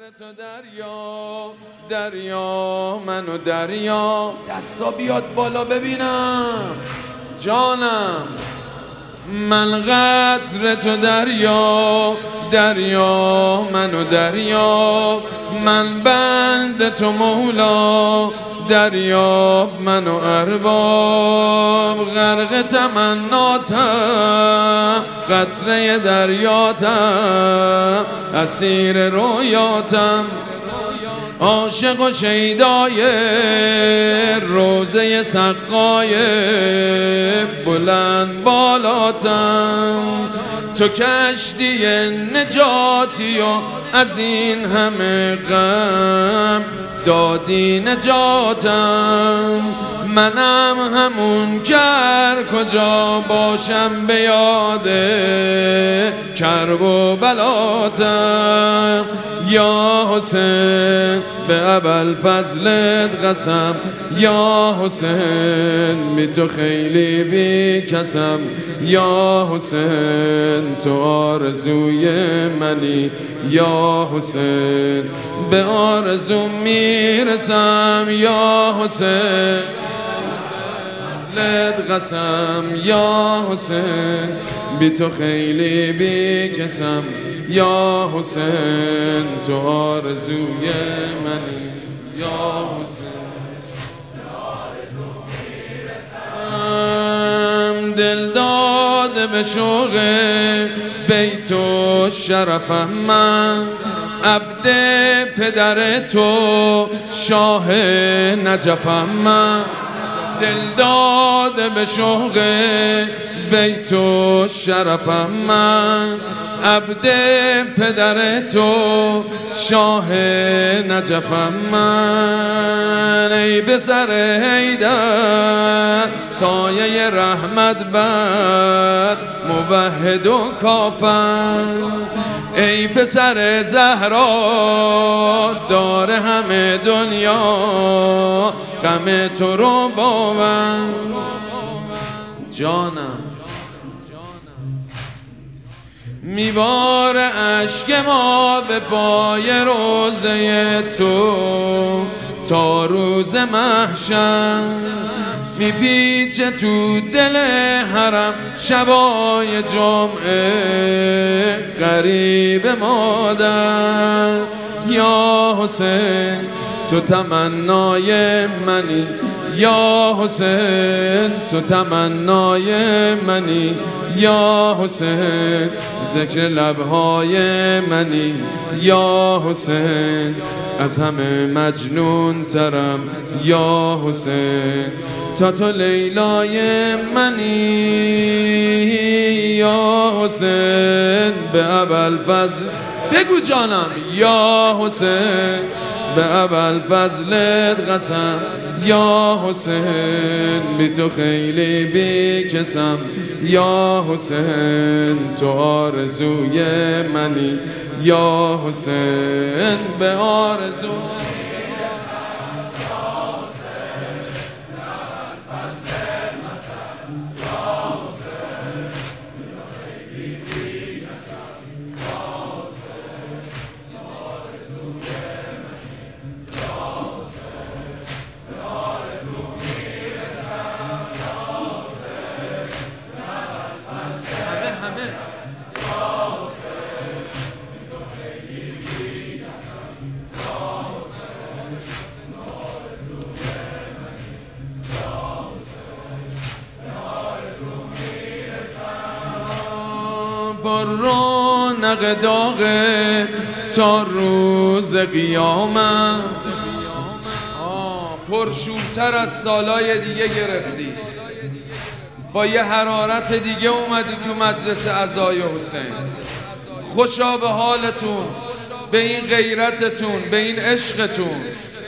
تو دریا دریا منو دریا دستا بیاد بالا ببینم جانم من قطر تو دریا دریا منو دریا من بند تو مولا دریاب منو ارباب غرق تمناتم قطره دریاتم اسیر رویاتم عاشق و شیدای روزه سقای بلند بالاتم تو کشتی نجاتی و از این همه غم دادی نجاتم منم همون کجا باشم به یاد کرب و بلاتم یا حسین به ابوالفضلت قسم یا حسین بی تو خیلی بی کسم یا حسین تو آرزوی منی یا حسین به آرزو میرسم یا حسین فضلت قسم یا حسین بی تو خیلی بی کسم یا حسین تو آرزوی منی یا حسین دل داده به شوق بیت و شرفم من عبد پدر تو شاه نجفم من دل داده به شوق بیت و شرفم من عبد پدر تو شاه نجفم من ای پسر حیدر سایه رحمت بر موحد و کافر ای پسر زهرا دار همه دنیا غم تو رو باور جانم میبار اشک ما به پای روزه تو تا روز محشر میپیچه تو دل حرم شبای جمعه قریب مادر یا حسین تو تمنای منی یا حسین تو تمنای منی یا حسین ذکر لبهای منی یا حسین از همه مجنون ترم یا حسین تا تو لیلای منی یا حسین به ابوالفضل بگو جانم یا حسین به ابوالفضلت قسم یا حسین بی تو خیلی بی کسم یا حسین تو آرزوی منی یا حسین به آرزو با رونق داغه تا روز قیامت پرشورتر از سالای دیگه گرفتی با یه حرارت دیگه اومدی تو مجلس عزای حسین خوشا به حالتون به این غیرتتون به این عشقتون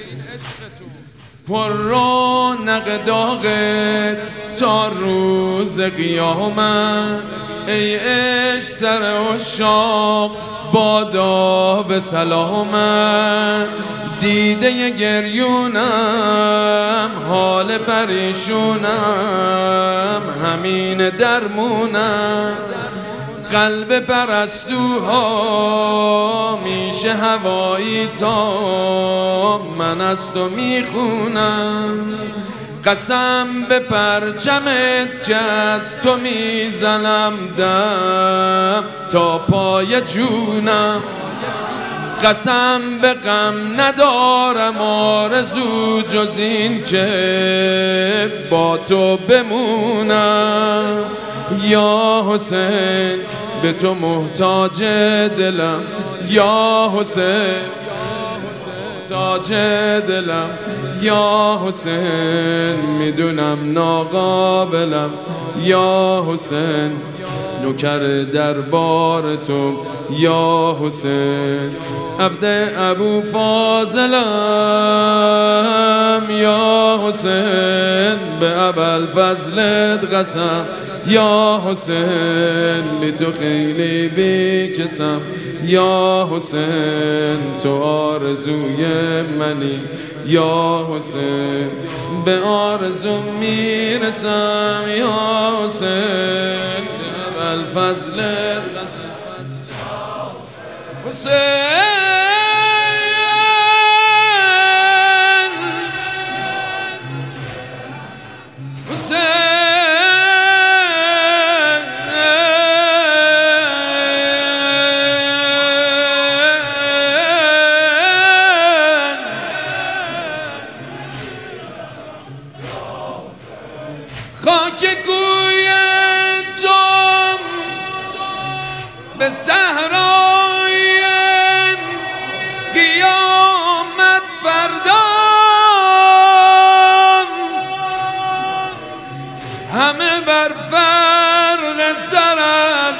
پر رونق داغه تا روز قیامت ای عشق سر عشاق بادا به سلامت دیده گریونم حال پریشونم همین درمونم قلب پرستوها میشه باش هوایی تا من از تو میخونم، قسم به پرچمت که از تو میزنم دم تا پای جونم، قسم به غم ندارم آرزو جز این که با تو بمونم. یا حسین به تو محتاج دلم، یا حسین محتاج دلم، یا حسین میدونم ناقابلم، یا حسین نوکر دربار تو، یا حسین عبد ابو فاضلم، یا حسین به ابوالفضلت قسم، یا حسین بی تو خیلی بیکسم، یا حسین تو آرزوی منی، یا حسین به آرزو میرسم، یا حسین به ابوالفضلت قسم. حسین خاک کوی تو به صحرای قیامت فردا همه بر فرق سرت،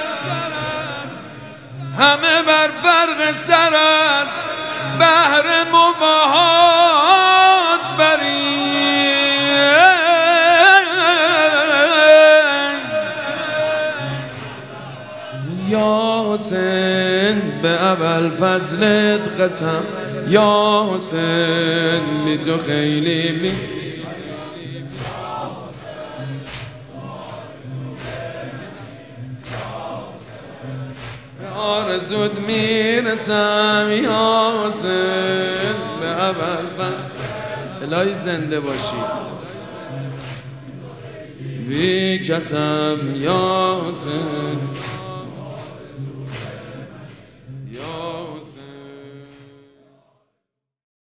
همه بر فرق سرت بهر مباهات برید، یا حسین به ابوالفضلت قسم، یا حسین بی تو خیلی بی آرزوت میرسم، یا حسین به ابوالفضلت. الهی زنده باشی بی کسم، یا حسین.